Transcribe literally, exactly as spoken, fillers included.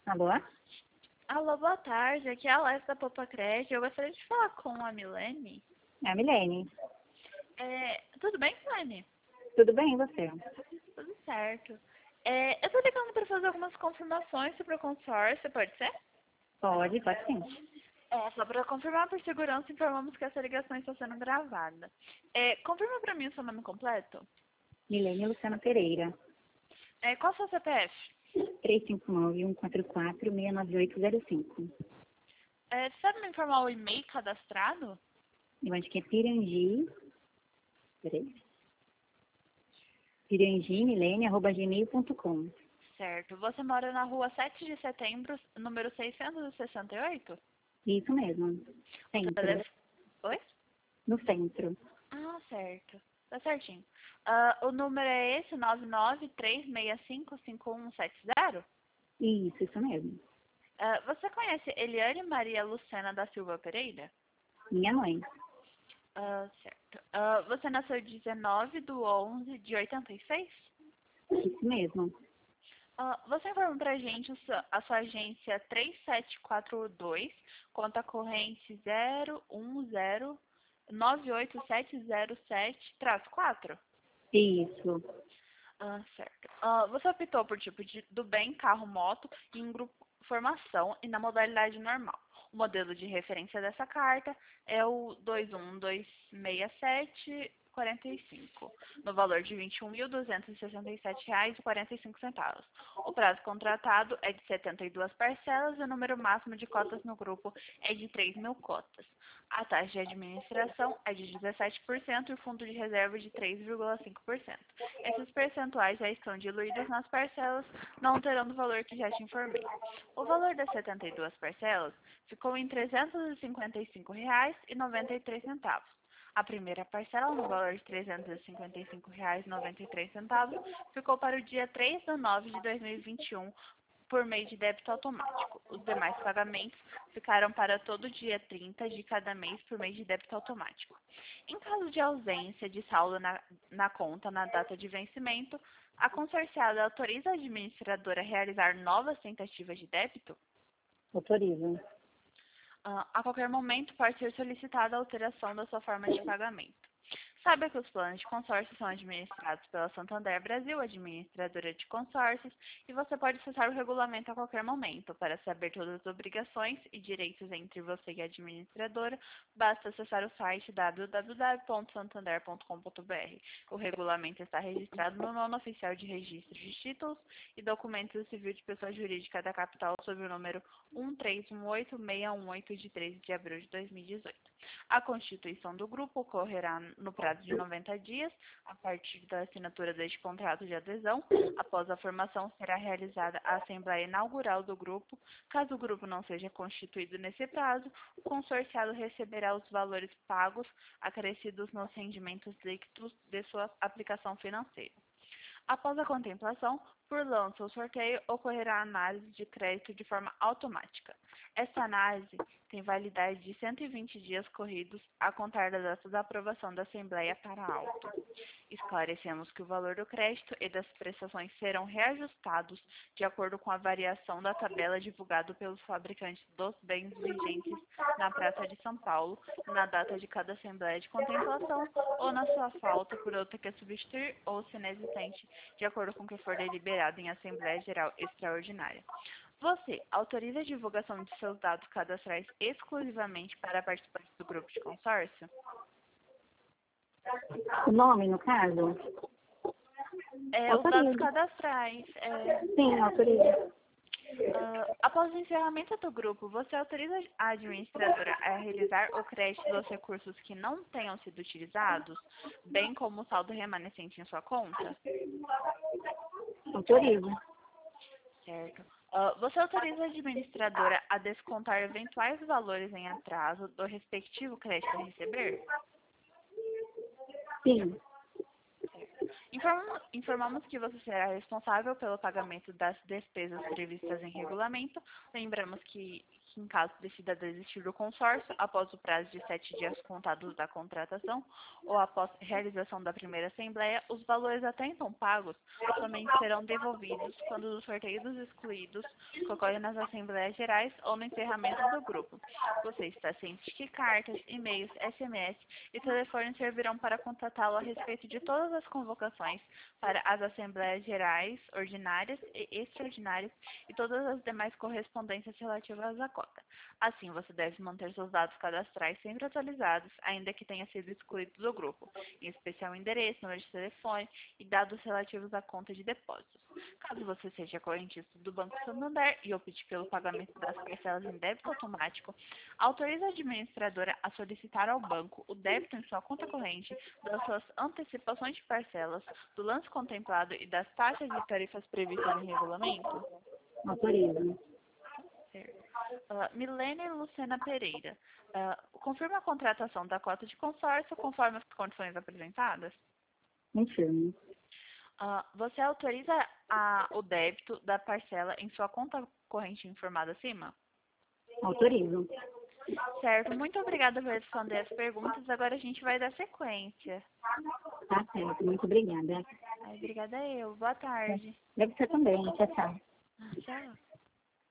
Alô? Alô, boa tarde. Aqui é a Alessia da Popa Crédito. Eu gostaria de falar com a Milene. É a Milene. É, tudo bem, Milene? Tudo bem, e você? Tudo certo. É, eu tô ligando para fazer algumas confirmações sobre o consórcio, pode ser? Pode, pode sim. É, só para confirmar por segurança, informamos que essa ligação está sendo gravada. É, confirma para mim o seu nome completo. Milene Luciana Pereira. É, qual é o seu C P F? três cinco nove, um quatro quatro, seis nove oito zero cinco. É, você sabe me informar o e-mail cadastrado? Eu acho que é Pirangi. Peraí. Pirangi, milene, arroba gmail ponto com. Certo. Você mora na rua sete de setembro, número seiscentos e sessenta e oito? Isso mesmo. O Centro. telefone... Oi? No centro. Ah, certo. Tá certinho. Ah, o número é esse, nove nove três seis cinco, cinco um sete zero? Isso, isso mesmo. Ah, você conhece Eliane Maria Lucena da Silva Pereira? Minha mãe. Ah, certo. Ah, você nasceu dezenove de onze de oitenta e seis? Isso mesmo. Ah, você informa pra gente o seu- a sua agência três sete quatro dois, conta corrente zero um zero nove oito sete zero sete quatro? Isso. Ah, certo. Ah, você optou por tipo de, do bem, carro, moto, em grupo formação e na modalidade normal. O modelo de referência dessa carta é o dois um dois seis sete quatro cinco, no valor de vinte e um mil duzentos e sessenta e sete reais e quarenta e cinco centavos. O prazo contratado é de setenta e duas parcelas e o número máximo de cotas no grupo é de três mil cotas. A taxa de administração é de dezessete por cento e o fundo de reserva de três vírgula cinco por cento. Esses percentuais já estão diluídos nas parcelas, não alterando o valor que já te informei. O valor das setenta e duas parcelas ficou em trezentos e cinquenta e cinco reais e noventa e três centavos. A primeira parcela, no valor de trezentos e cinquenta e cinco reais e noventa e três centavos, ficou para o dia três de nove de dois mil e vinte e um por meio de débito automático. Os demais pagamentos ficaram para todo dia trinta de cada mês por meio de débito automático. Em caso de ausência de saldo na, na conta na data de vencimento, a consorciada autoriza a administradora a realizar novas tentativas de débito? Autorizo. Ah, a qualquer momento pode ser solicitada a alteração da sua forma de pagamento. Saiba que os planos de consórcio são administrados pela Santander Brasil, administradora de consórcios, e você pode acessar o regulamento a qualquer momento. Para saber todas as obrigações e direitos entre você e a administradora, basta acessar o site w w w ponto santander ponto com ponto b r. O regulamento está registrado no nono oficial de registro de títulos e documentos civil de pessoa jurídica da capital sob o número um três um oito seis um oito de treze de abril de dois mil e dezoito. A constituição do grupo ocorrerá no prazo de noventa dias, a partir da assinatura deste contrato de adesão. Após a formação, será realizada a Assembleia Inaugural do grupo. Caso o grupo não seja constituído nesse prazo, o consorciado receberá os valores pagos acrescidos nos rendimentos líquidos de sua aplicação financeira. Após a contemplação, por lança ou sorteio, ocorrerá a análise de crédito de forma automática. Essa análise tem validade de cento e vinte dias corridos a contar da data da aprovação da Assembleia para auto. Esclarecemos que o valor do crédito e das prestações serão reajustados de acordo com a variação da tabela divulgada pelos fabricantes dos bens vigentes na Praça de São Paulo, na data de cada Assembleia de Contemplação, ou na sua falta por outra que substituir ou se inexistente, de acordo com o que for deliberado em Assembleia Geral Extraordinária. Você autoriza a divulgação de seus dados cadastrais exclusivamente para participantes do grupo de consórcio? O nome, no caso? É, os dados Autorizo. cadastrais. É, Sim, autorizo. ah, após o encerramento do grupo, você autoriza a administradora a realizar o crédito dos recursos que não tenham sido utilizados, bem como o saldo remanescente em sua conta? Autorizo. Certo. Ah, você autoriza a administradora a descontar eventuais valores em atraso do respectivo crédito a receber? Sim. Informamos, informamos que você será responsável pelo pagamento das despesas previstas em regulamento. Lembramos que, que, em caso decida desistir do consórcio, após o prazo de sete dias contados da contratação ou após realização da primeira assembleia, os valores até então pagos somente serão devolvidos quando os sorteios dos excluídos que ocorrem nas assembleias gerais ou no encerramento do grupo. Você está ciente que cartas, e-mails, S M S e telefones servirão para contatá-lo a respeito de todas as convocações para as assembleias gerais, ordinárias e extraordinárias e todas as demais correspondências relativas à cota. Assim, você deve manter seus dados cadastrais sempre atualizados, ainda que tenha sido excluído do grupo, em especial o endereço, número de telefone e dados relativos à conta de depósitos. Caso você seja correntista do Banco Santander e opte pelo pagamento das parcelas em débito automático, autorize a administradora a solicitar ao banco o débito em sua conta corrente das suas antecipações de parcelas, do lance contemplado e das taxas e tarifas previstas em regulamento? Autorizo. Certo. Uh, Milene Lucena Pereira, uh, confirma a contratação da cota de consórcio conforme as condições apresentadas? Confirmo. Uh, você autoriza a, o débito da parcela em sua conta corrente informada acima? Autorizo. Certo, muito obrigada por responder as perguntas. Agora a gente vai dar sequência. Tá certo, muito obrigada. Ai, obrigada eu. Boa tarde. Deve ser também. Tchau, tchau. Tchau.